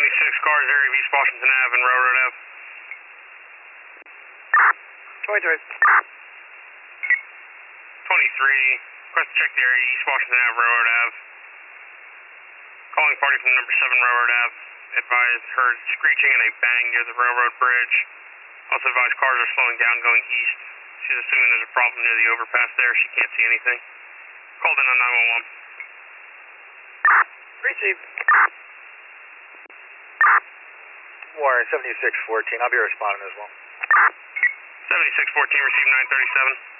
76 cars, area of East Washington Ave and Railroad Ave. 23. 23, request to check the area East Washington Ave, Railroad Ave. Calling party from number 7 Railroad Ave. Advised heard screeching and a bang near the railroad bridge. Also advised cars are slowing down going east. She's assuming there's a problem near the overpass there. She can't see anything. Called in on 911. Received. Warren 7614. I'll be responding as well. 7614, received 937.